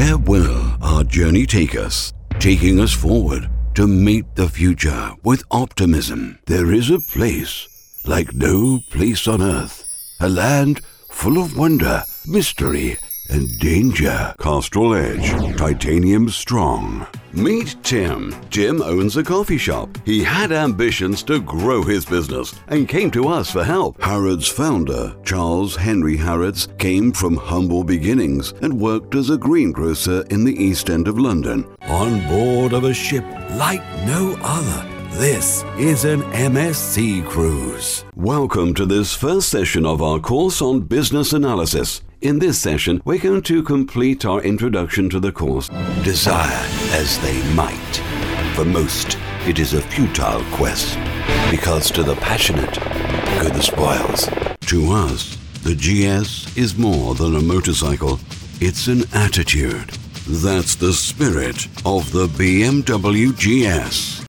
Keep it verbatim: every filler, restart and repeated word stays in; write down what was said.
Where will our journey take us? Taking us forward to meet the future with optimism. There is a place like no place on earth. A land full of wonder, mystery, and danger. Castrol Edge, titanium strong. Meet Tim. Tim owns a coffee shop. He had ambitions to grow his business and came to us for help. Harrods founder, Charles Henry Harrods, came from humble beginnings and worked as a greengrocer in the East End of London. On board of a ship like no other. This is an M S C cruise. Welcome to this first session of our course on business analysis. In this session, we're going to complete our introduction to the course. Desire as they might. For most, it is a futile quest, because to the passionate go the spoils. To us, the G S is more than a motorcycle. It's an attitude. That's the spirit of the B M W G S.